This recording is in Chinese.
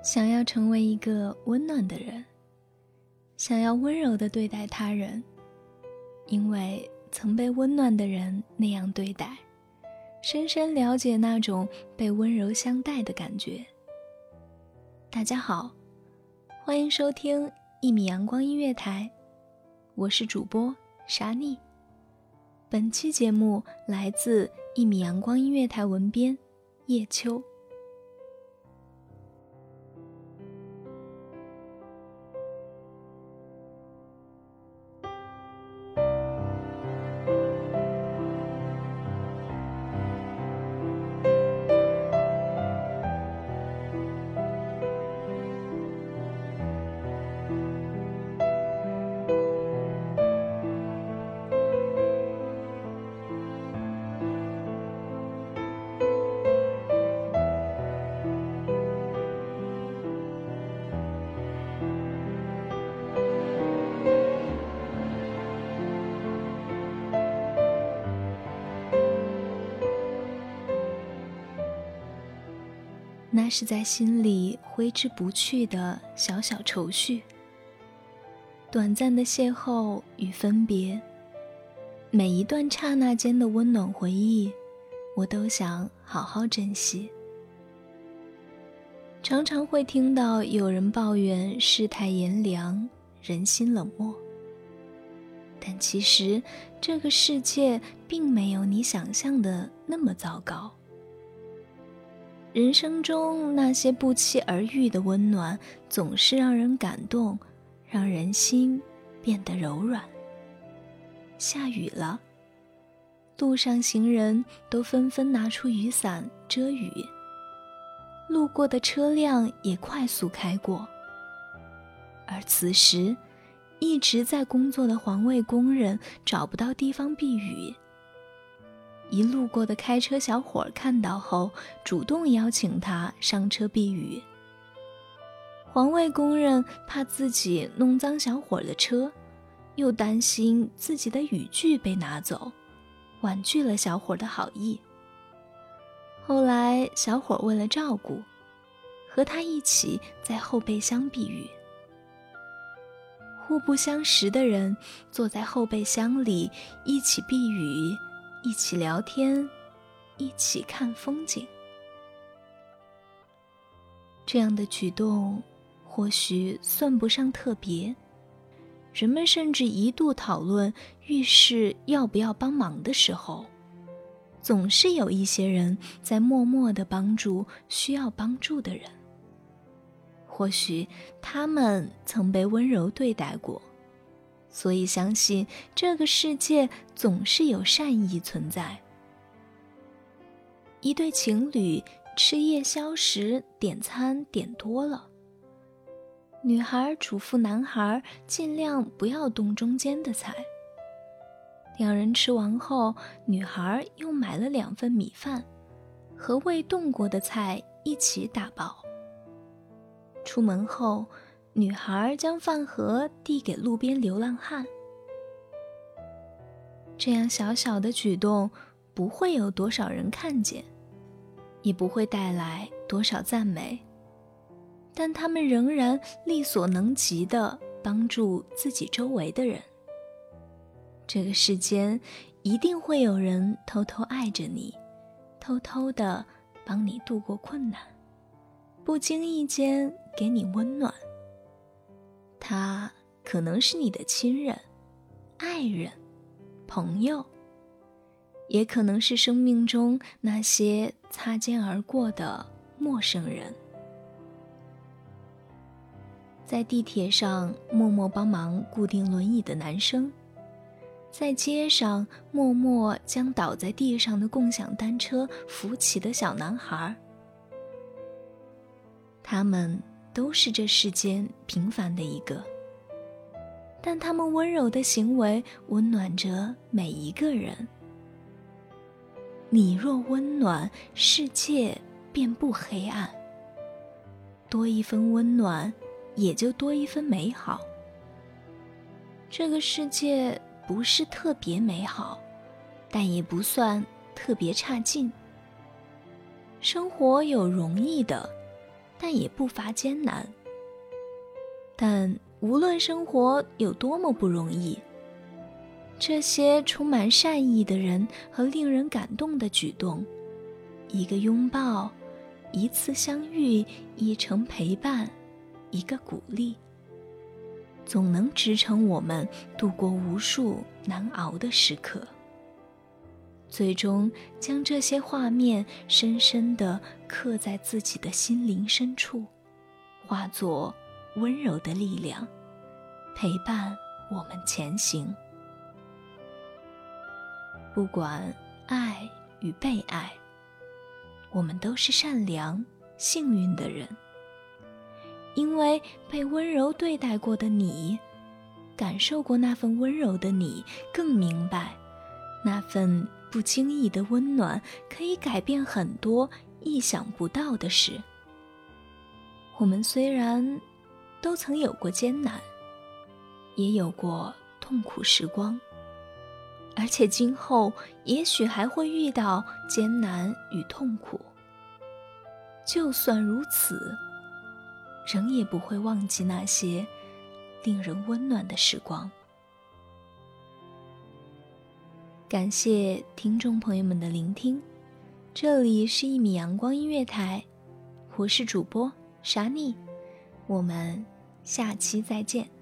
想要成为一个温暖的人，想要温柔地对待他人，因为曾被温暖的人那样对待，深深了解那种被温柔相待的感觉。大家好，欢迎收听一米阳光音乐台，我是主播沙妮。本期节目来自一米阳光音乐台文编叶秋。那是在心里挥之不去的小小愁绪，短暂的邂逅与分别，每一段刹那间的温暖回忆，我都想好好珍惜。常常会听到有人抱怨世态炎凉，人心冷漠，但其实这个世界并没有你想象的那么糟糕。人生中那些不期而遇的温暖，总是让人感动，让人心变得柔软。下雨了，路上行人都纷纷拿出雨伞遮雨，路过的车辆也快速开过。而此时，一直在工作的环卫工人找不到地方避雨。一路过的开车小伙看到后，主动邀请他上车避雨。环卫工人怕自己弄脏小伙的车，又担心自己的雨具被拿走，婉拒了小伙的好意。后来小伙为了照顾，和他一起在后备箱避雨。互不相识的人坐在后备箱里，一起避雨，一起聊天，一起看风景。这样的举动或许算不上特别，人们甚至一度讨论遇事要不要帮忙的时候，总是有一些人在默默地帮助需要帮助的人。或许他们曾被温柔对待过，所以相信这个世界总是有善意存在。一对情侣吃夜宵时点餐点多了，女孩嘱咐男孩尽量不要动中间的菜。两人吃完后，女孩又买了2份米饭，和未动过的菜一起打包。出门后，女孩将饭盒递给路边流浪汉。这样小小的举动不会有多少人看见，也不会带来多少赞美，但他们仍然力所能及地帮助自己周围的人。这个世间一定会有人偷偷爱着你，偷偷地帮你度过困难，不经意间给你温暖。他可能是你的亲人、爱人、朋友，也可能是生命中那些擦肩而过的陌生人。在地铁上默默帮忙固定轮椅的男生，在街上默默将倒在地上的共享单车扶起的小男孩，他们都是这世间平凡的一个，但他们温柔的行为温暖着每一个人。你若温暖，世界便不黑暗。多一分温暖，也就多一分美好。这个世界不是特别美好，但也不算特别差劲。生活有容易的， 但也不乏艰难。但无论生活有多么不容易，这些充满善意的人和令人感动的举动，一个拥抱，一次相遇，一程陪伴，一个鼓励，总能支撑我们度过无数难熬的时刻，最终将这些画面深深地刻在自己的心灵深处，化作温柔的力量，陪伴我们前行。不管爱与被爱，我们都是善良、幸运的人，因为被温柔对待过的你，感受过那份温柔的你，更明白那份不经意的温暖可以改变很多意想不到的事。我们虽然都曾有过艰难，也有过痛苦时光，而且今后也许还会遇到艰难与痛苦。就算如此，仍也不会忘记那些令人温暖的时光。感谢听众朋友们的聆听，这里是1米阳光音乐台，我是主播莎妮，我们下期再见。